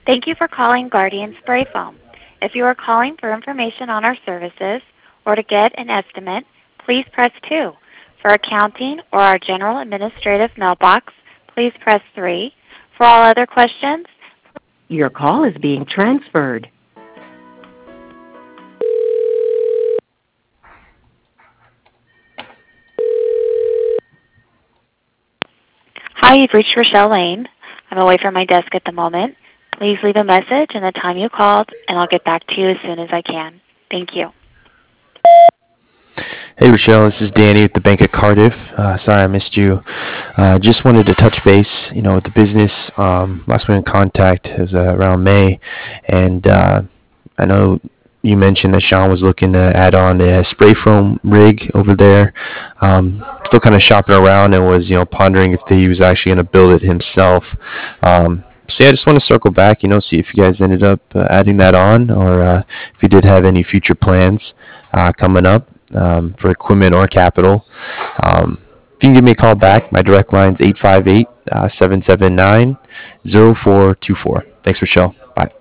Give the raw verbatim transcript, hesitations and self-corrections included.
Thank you for calling Guardian Spray Foam. If you are calling for information on our services or to get an estimate, please press two. For accounting or our general administrative mailbox, please press three. For all other questions, Your call is being transferred. hi, you've reached Rochelle Lane. I'm away from my desk at the moment. Please leave a message and the time you called, and I'll get back to you as soon as I can. Thank you. Hey Rochelle, this is Danny with the Bank of Cardiff. Uh, sorry I missed you. Uh, just wanted to touch base, you know, with the business. Um, last we were in contact was uh, around May, and uh, I know you mentioned that Sean was looking to add on a spray foam rig over there. Um, still kind of shopping around and was, you know, pondering if he was actually going to build it himself. Um, so yeah, I just want to circle back, you know, see if you guys ended up uh, adding that on, or uh, if you did have any future plans uh, coming up um, for equipment or capital. Um, if you can give me a call back, my direct line is eight five eight, seven seven nine, zero four two four. Thanks, Rochelle. Bye.